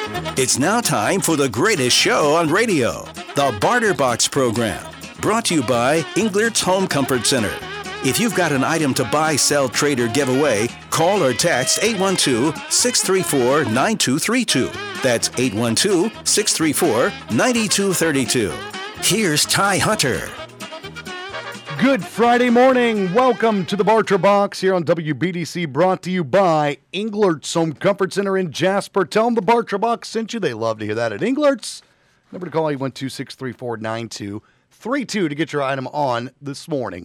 It's now time for the greatest show on radio, the Barter Box program, brought to you by Englert's Home Comfort Center. If you've got an item to buy, sell, trade, or give away, call or text 812-634-9232. That's 812-634-9232. Here's Ty Hunter. Good Friday morning. Welcome to the Barter Box here on WBDC, brought to you by Englert's Home Comfort Center in Jasper. Tell them the Barter Box sent you. They love to hear that at Englert's. Number to call 812-634-9232 to get your item on this morning.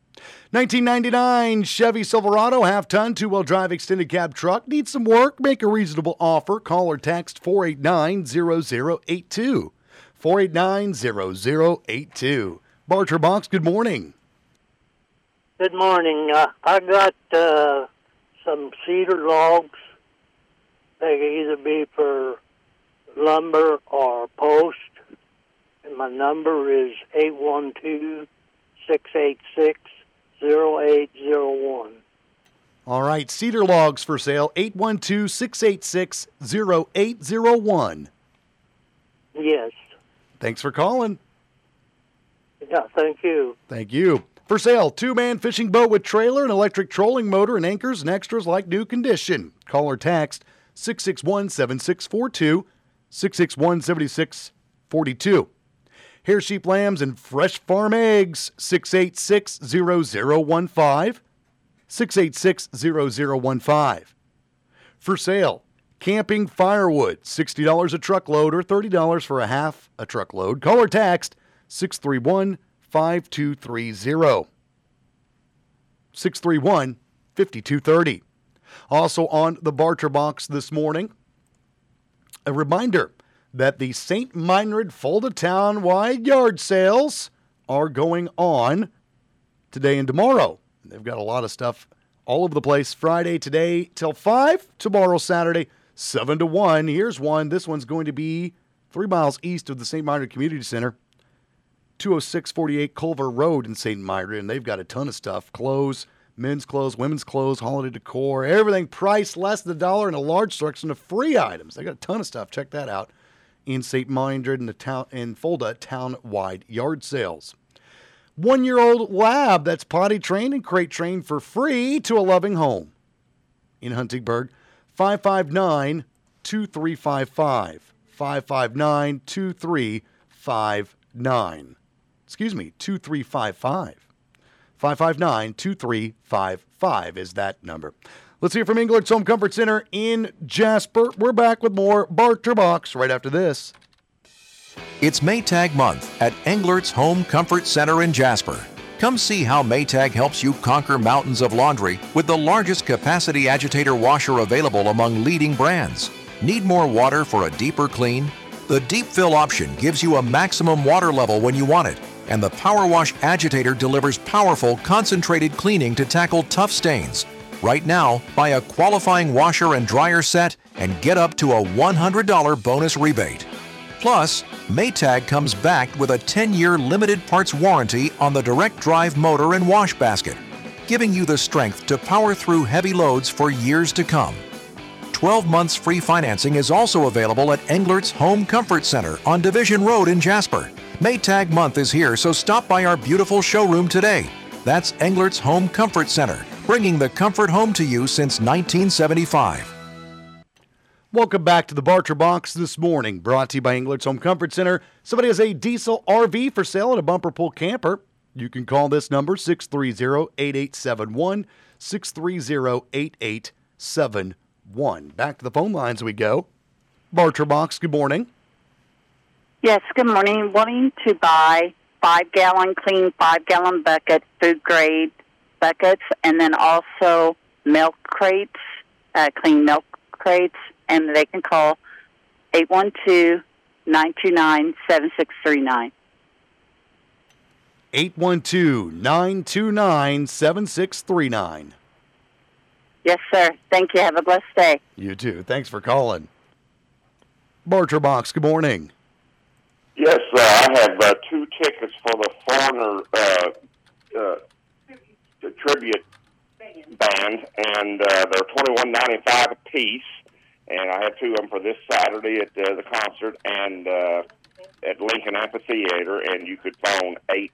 1999 Chevy Silverado half-ton two-wheel drive extended cab truck. Need some work? Make a reasonable offer. Call or text 489-0082. 489-0082. Barter Box, good morning. Good morning. I got some cedar logs. They can either be for lumber or post. And my number is 812-686-0801. All right, cedar logs for sale, 812-686-0801. Yes. Thanks for calling. Yeah, thank you. Thank you. For sale, two-man fishing boat with trailer and electric trolling motor and anchors and extras like new condition. Call or text 661-7642, 661-7642. Hair sheep lambs and fresh farm eggs, 686-0015, 686-0015. For sale, camping firewood, $60 a truckload or $30 for a half a truckload. Call or text 631-5230. 631-5230. Also on the Barter Box this morning, a reminder that the St. Meinrad Fulda Town-wide yard sales are going on today and tomorrow. They've got a lot of stuff all over the place. Friday, today till 5. Tomorrow, Saturday, 7 to 1. Here's one. This one's going to be 3 miles east of the St. Meinrad Community Center. 20648 Culver Road in St. Meinrad, and they've got a ton of stuff. Clothes, men's clothes, women's clothes, holiday decor, everything priced less than $1 and a large selection of free items. They got a ton of stuff. Check that out in St. Meinrad and the town in Fulda town-wide yard sales. 1-year-old lab that's potty trained and crate trained for free to a loving home in Huntingburg. 559-2355. 559-2359. Excuse me, 2355. 559-2355 is that number. Let's hear from Englert's Home Comfort Center in Jasper. We're back with more Barter Box right after this. It's Maytag month at Englert's Home Comfort Center in Jasper. Come see how Maytag helps you conquer mountains of laundry with the largest capacity agitator washer available among leading brands. Need more water for a deeper clean? The Deep Fill option gives you a maximum water level when you want it, and the Power Wash agitator delivers powerful, concentrated cleaning to tackle tough stains. Right now, buy a qualifying washer and dryer set and get up to a $100 bonus rebate. Plus, Maytag comes backed with a 10-year limited parts warranty on the direct drive motor and wash basket, giving you the strength to power through heavy loads for years to come. 12 months free financing is also available at Englert's Home Comfort Center on Division Road in Jasper. Maytag month is here, so stop by our beautiful showroom today. That's Englert's Home Comfort Center, bringing the comfort home to you since 1975. Welcome back to the Barter Box this morning, brought to you by Englert's Home Comfort Center. Somebody has a diesel RV for sale and a bumper pull camper. You can call this number, 630-8871, 630-8871. Back to the phone lines we go. Barter Box, good morning. Yes, good morning. Wanting to buy 5-gallon clean 5-gallon bucket, food grade buckets, and then also milk crates, clean milk crates, and they can call 812-929-7639. 812-929-7639. Yes, sir. Thank you. Have a blessed day. You too. Thanks for calling. Barter Box, good morning. Yes, I have 2 tickets for the Foreigner tribute band, and they're $21.95 a piece. And I have two of them for this Saturday at the concert and at Lincoln Amphitheater. And you could phone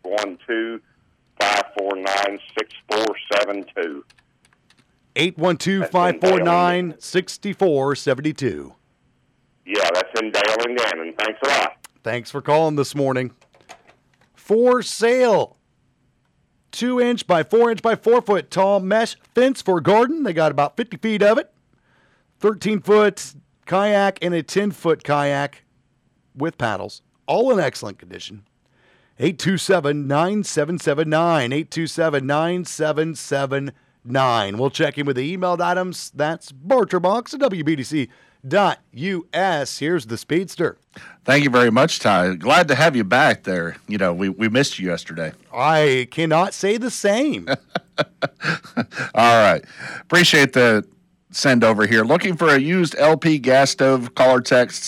812-549-6472. 812-549-6472. Yeah, that's in Dale and Gannon. Thanks a lot. Thanks for calling this morning. For sale, 2-inch by 4-inch by 4-foot tall mesh fence for garden. They got about 50 feet of it. 13-foot kayak and a 10-foot kayak with paddles, all in excellent condition. 827-9779, 827-9779. We'll check in with the emailed items. That's barterbox at WBDC.us. Here's the Speedster. Thank you very much, Ty. Glad to have you back there. You know, we missed you yesterday. I cannot say the same. All right. Appreciate the send over here. Looking for a used LP gas stove? Call or text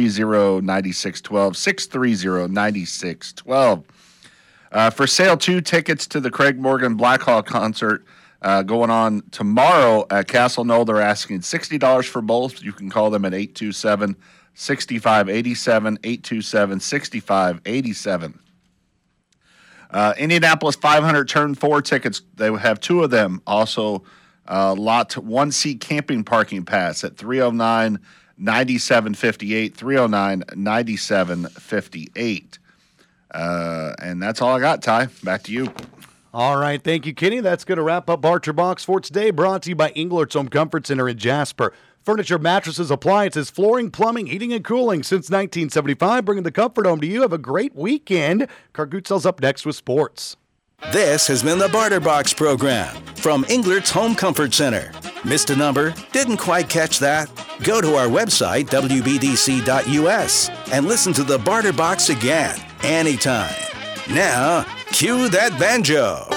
630-9612, 630-9612. For sale, 2 tickets to the Craig Morgan Blackhawk concert going on tomorrow at Castle Knoll. They're asking $60 for both. You can call them at 827-6587, 827-6587. Indianapolis 500 Turn 4 tickets. They have 2 of them. Also, lot 1C camping parking pass at 309-9758, 309-9758. And that's all I got, Ty. Back to you. All right, thank you, Kenny. That's going to wrap up Barter Box for today, brought to you by Englert's Home Comfort Center in Jasper. Furniture, mattresses, appliances, flooring, plumbing, heating, and cooling since 1975, bringing the comfort home to you. Have a great weekend. Cargutzell's up next with sports. This has been the Barter Box program from Englert's Home Comfort Center. Missed a number? Didn't quite catch that? Go to our website, WBDC.us, and listen to the Barter Box again, anytime. Now, cue that banjo.